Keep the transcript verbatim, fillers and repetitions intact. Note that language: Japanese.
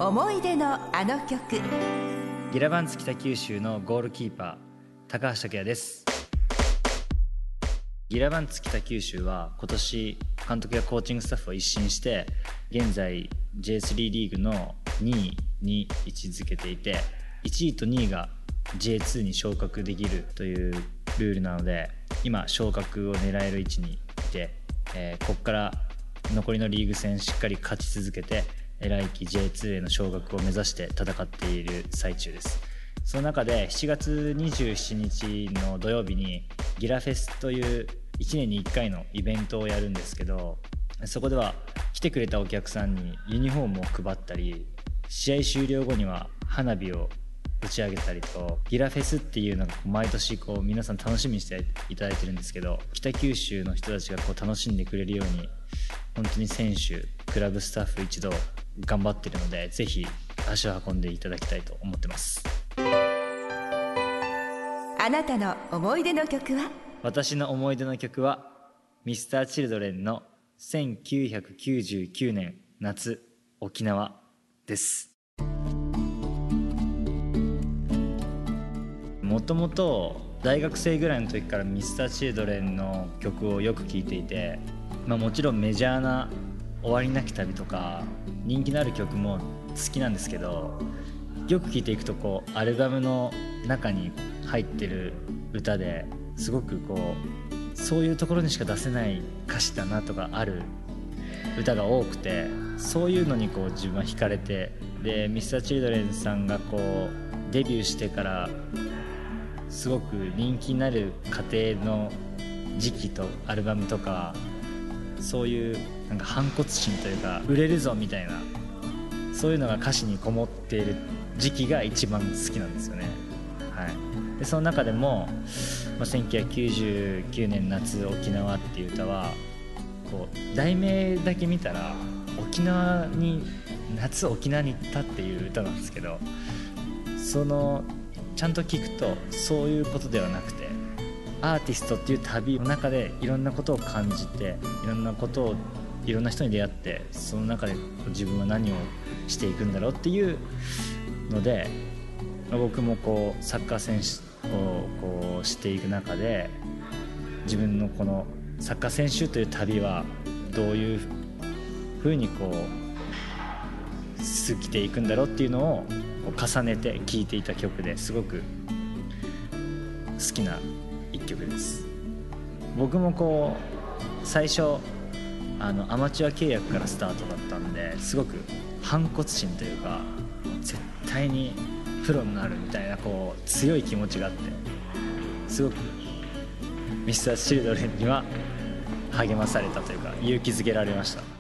思い出のあの曲。 ギラバンツ北九州のゴールキーパー高橋拓也です。ギラバンツ北九州は今年監督やコーチングスタッフを一新して現在 ジェイスリー リーグのにいに位置づけていて、いちいとにいが ジェイツー に昇格できるというルールなので、今昇格を狙える位置にいて、えー、ここから残りのリーグ戦しっかり勝ち続けて来季 ジェイツー への昇格を目指して戦っている最中です。その中でしちがつにじゅうしちにちの土曜日にギラフェスといういちねんにいっかいのイベントをやるんですけど、そこでは来てくれたお客さんにユニフォームを配ったり、試合終了後には花火を打ち上げたりと、ギラフェスっていうのが毎年こう皆さん楽しみにしていただいてるんですけど、北九州の人たちがこう楽しんでくれるように本当に選手クラブスタッフ一同頑張ってるので、ぜひ足を運んでいただきたいと思ってます。 あなたの思い出の曲は？ 私の思い出の曲は ミスターチルドレンのせんきゅうひゃくきゅうじゅうきゅうねん夏沖縄です。もともと大学生ぐらいの時から ミスターチルドレンの曲をよく聴いていて、まあ、もちろんメジャーな終わりなき旅とか人気のある曲も好きなんですけど、よく聴いていくとこうアルバムの中に入ってる歌ですごくこうそういうところにしか出せない歌詞だなとかある歌が多くて、そういうのにこう自分は惹かれて、で ミスターチルドレンさんがこうデビューしてからすごく人気になる過程の時期とアルバムとか、そういうなんか反骨心というか売れるぞみたいな、そういうのが歌詞にこもっている時期が一番好きなんですよね。はい、でその中でも、まあ、せんきゅうひゃくきゅうじゅうきゅうねん夏沖縄っていう歌はこう題名だけ見たら沖縄に夏沖縄に行ったっていう歌なんですけど、そのちゃんと聞くとそういうことではなくて、アーティストっていう旅の中でいろんなことを感じて、いろんなことをいろんな人に出会って、その中で自分は何をしていくんだろうっていうので、僕もこうサッカー選手をこうしていく中で、自分のこのサッカー選手という旅はどういうふうにこう過ぎていくんだろうっていうのを重ねて聴いていた曲で、すごく好きな一曲です。僕もこう最初あのアマチュア契約からスタートだったんで、すごく反骨心というか絶対にプロになるみたいなこう強い気持ちがあって、すごくミスターチルドレンには励まされたというか勇気づけられました。